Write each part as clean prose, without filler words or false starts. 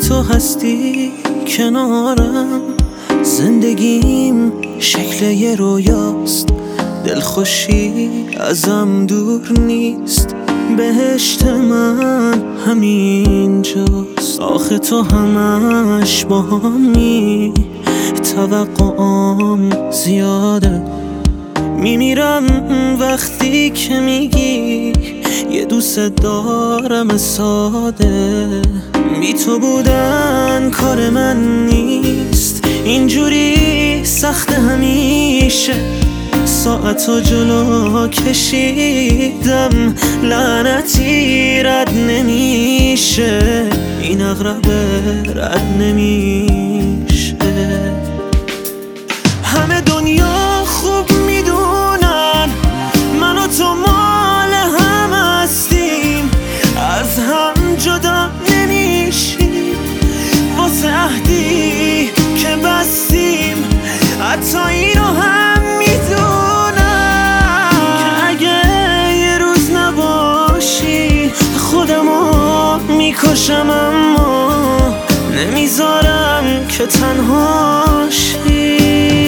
تو هستی کنارم، زندگیم شکل یه رویاست، دلخوشی ازم دور نیست، بهشت من همینجاست. آخه تو همش با همی، توقعام زیاده، میمیرم وقتی که میگی یه دوست دارم ساده. بی تو بودن کار من نیست، اینجوری سخت همیشه، ساعتو جلو کشیدم، لعنتی رد نمیشه، این عقرب رد نمیشه. همه دنیا خوب میدونن من و تو مال هم هستیم، از هم جدا نمیشیم، واسه عهدی که بستیم، حتی اینو هم میدونم که اگه یه روز نباشی خودمو میکشم، اما نمیذارم که تنهاشی.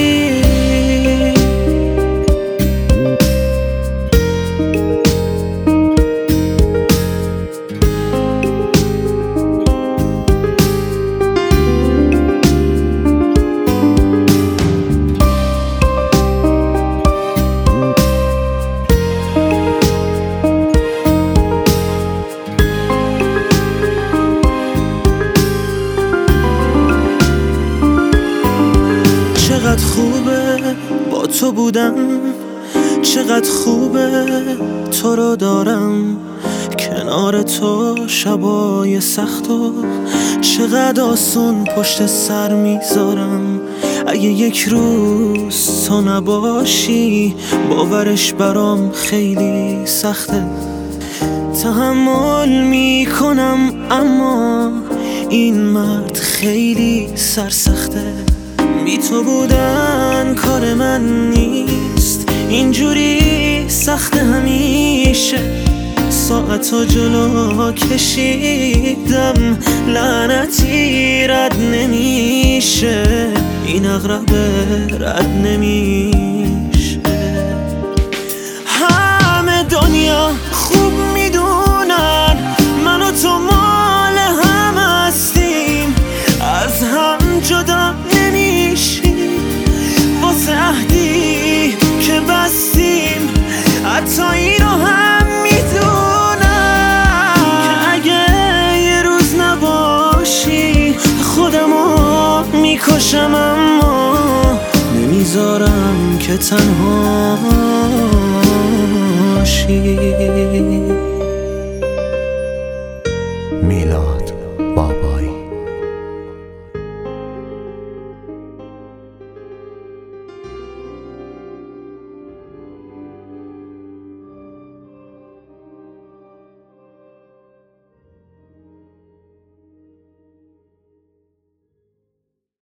چقدر خوبه با تو بودم، چقدر خوبه تو رو دارم کنار تو، شبای سخت و چقدر آسون پشت سر میذارم. اگه یک روز تو نباشی باورش برام خیلی سخته، تحمل میکنم اما این مرد خیلی سرسخته. بی تو بودن کار من نیست، اینجوری سخت همیشه، ساعتو جلو کشیدم، لعنتی رد نمیشه، این عقرب رد نمیشه. همه دنیا خوب میدونن من و تو مال هم هستیم، از هم جدا نمیشیم، واسه عهدی که بستیم، حتی اینو هم میدونم که اگه یه روز نباشی خودمو میکشم، اما نمیذارم که تنهاشی. میلاد